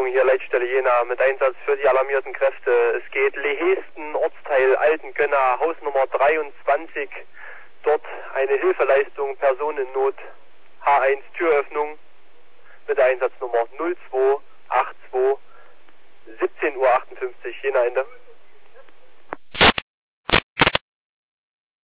Meldung hier, Leitstelle Jena, mit Einsatz für die alarmierten Kräfte. Es geht Lehesten, Ortsteil Altengönner, Hausnummer 23. Dort eine Hilfeleistung, Person in Not, H1 Türöffnung mit der Einsatznummer 0282 17:58 Uhr, Jena Ende.